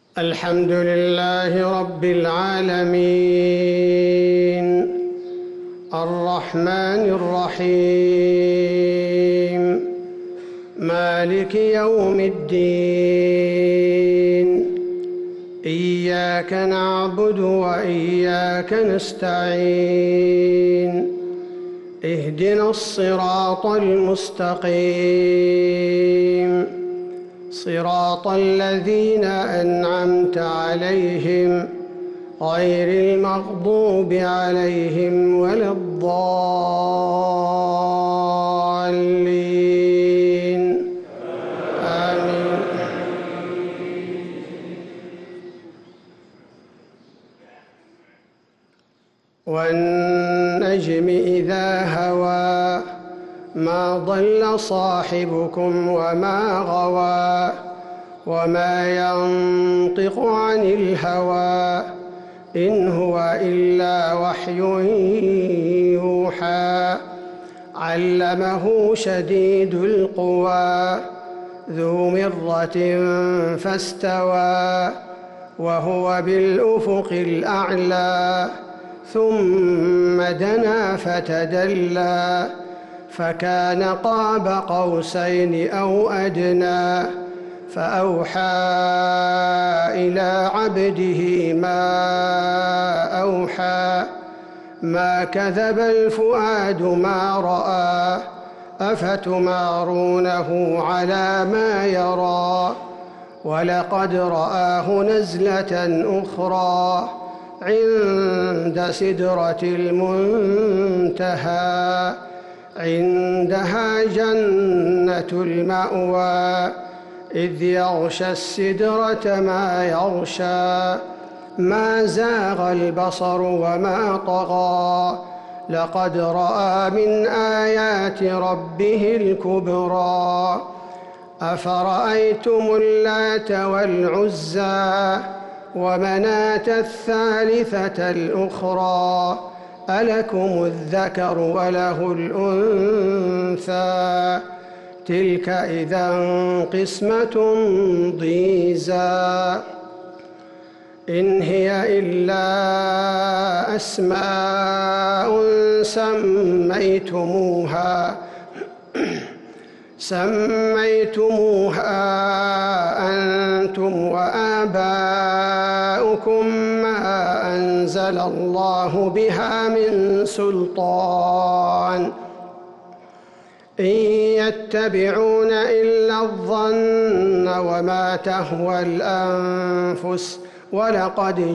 الحمد لله رب العالمين الرحمن الرحيم مالك يوم الدين إياك نعبد وإياك نستعين اهدنا الصراط المستقيم صراط الذين أنعمت عليهم غير المغضوب عليهم ولا الضالين آمين. والنجم إذا هوى ما ضل صاحبكم وما غوى وما ينطق عن الهوى إن هو إلا وحي يوحى علمه شديد القوى ذو مرة فاستوى وهو بالأفق الأعلى ثم دنا فتدلى فكان قاب قوسين أو أدنى فأوحى إلى عبده ما أوحى ما كذب الفؤاد ما رأى أفتمارونه على ما يرى ولقد رآه نزلة أخرى عند سدرة المنتهى عندها جنة المأوى إذ يغشى السدرة ما يغشى ما زاغ البصر وما طغى لقد رأى من آيات ربه الكبرى أفرأيتم اللات والعزى ومناة الثالثة الأخرى ألكم الذكر وله الأنثى تلك إذا قسمة ضيزى إن هي إلا أسماء سميتموها أنتم وآباؤكم ما أنزل الله بها من سلطان إن يتبعون إلا الظن وما تهوى الأنفس ولقد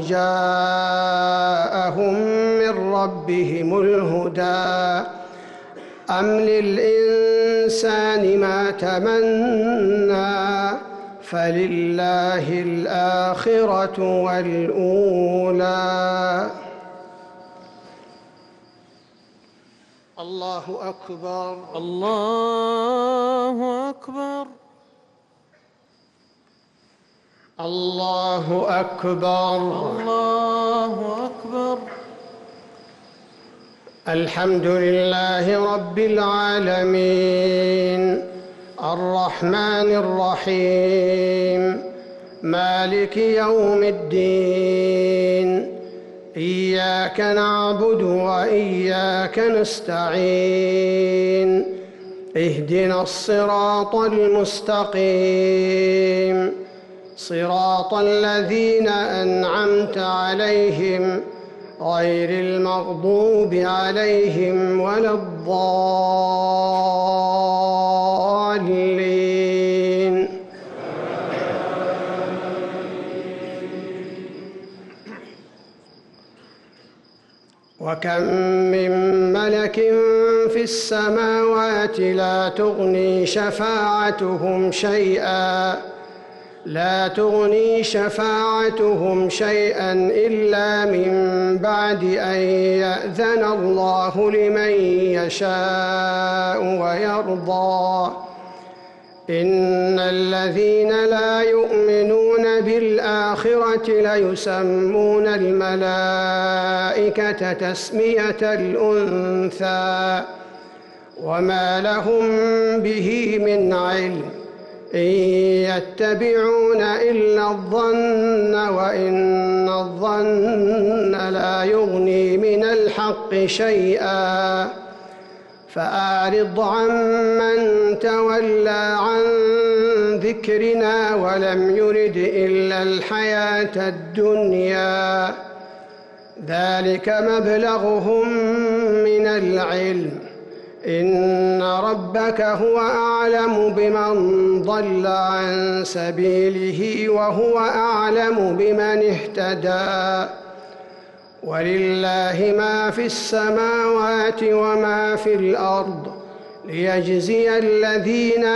جاءهم من ربهم الهدى أم للإنسان ما تمنى فلله الآخرة والأولى. الله أكبر الله أكبر الله أكبر الله أكبر. الحمد لله رب العالمين الرحمن الرحيم مالك يوم الدين إياك نعبد وإياك نستعين اهدنا الصراط المستقيم صراط الذين أنعمت عليهم غير المغضوب عليهم ولا الضالين. وكم من ملك في السماوات لا تغني شفاعتهم شيئا إلا من بعد أن يأذن الله لمن يشاء ويرضى إن الذين لا يؤمنون بالآخرة ليسمون الملائكة تسمية الأنثى وما لهم به من علم إن يتبعون إلا الظن وإن الظن لا يغني من الحق شيئا فأعرض عمن تولى عن ذكرنا ولم يرد إلا الحياة الدنيا ذلك مبلغهم من العلم إن ربك هو أعلم بمن ضل عن سبيله وهو أعلم بمن اهتدى ولله ما في السماوات وما في الأرض ليجزي الذين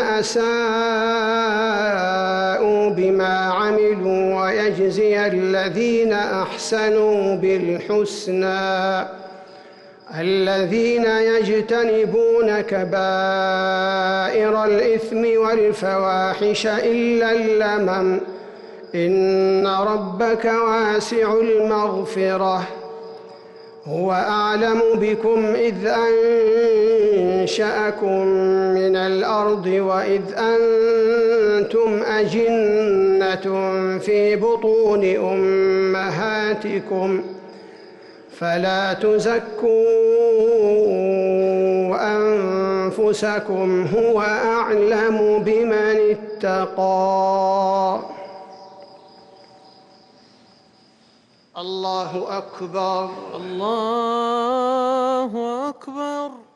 أساءوا بما عملوا ويجزي الذين أحسنوا بالحسنى الذين يجتنبون كبائر الإثم والفواحش إلا اللمم إن ربك واسع المغفرة هو أعلم بكم إذ أنشأكم من الأرض وإذ أنتم أجنة في بطون أمهاتكم فلا تزكوا أنفسكم هو أعلم بمن اتقى الله أكبر الله أكبر.